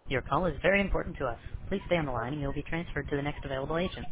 Your call is very important to us. Please stay on the line and you'll be transferred to the next available agent.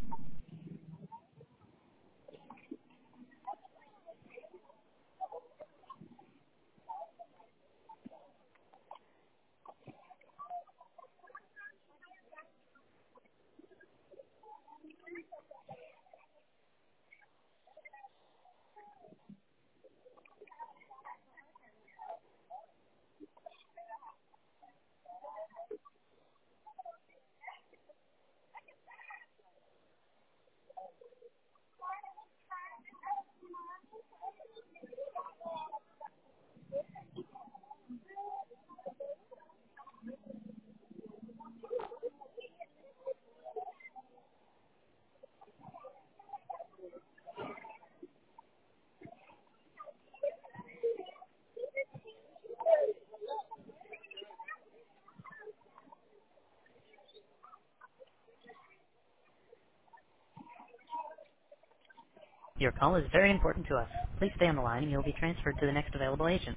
Your call is very important to us. Please stay on the line and you'll be transferred to the next available agent.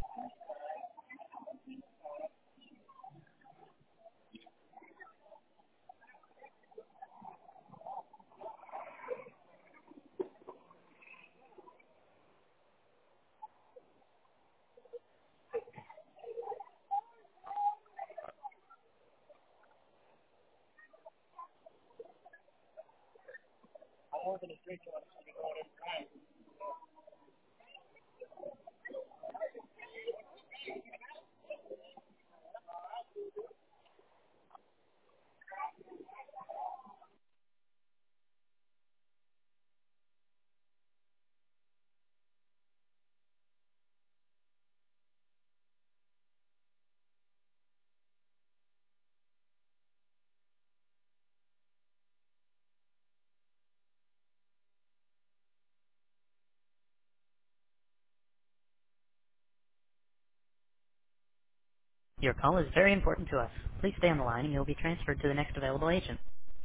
Your call is very important to us. Please stay on the line and you'll be transferred to the next available agent.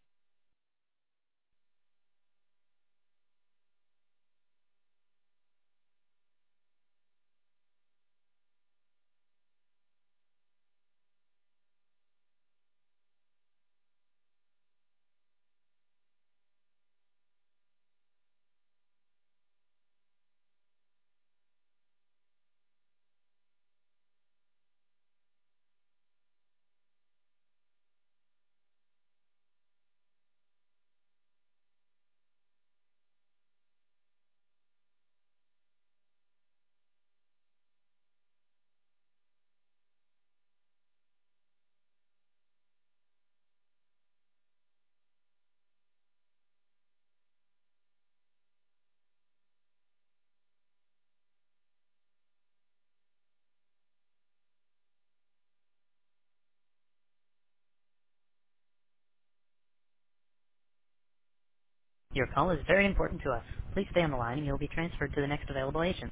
Your call is very important to us. Please stay on the line and you'll be transferred to the next available agent.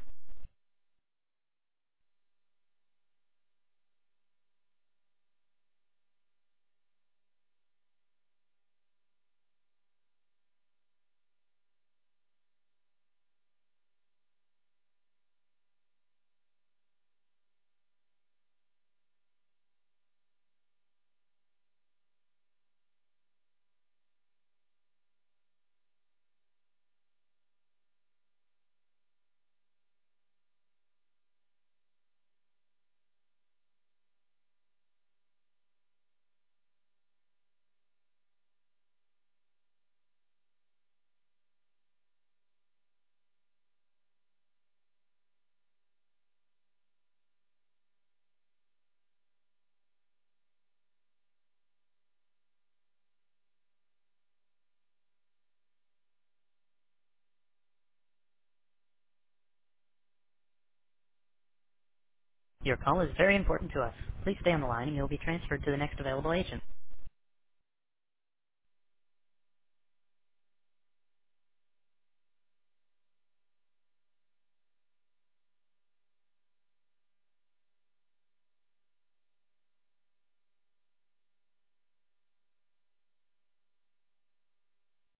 Your call is very important to us. Please stay on the line and you'll be transferred to the next available agent.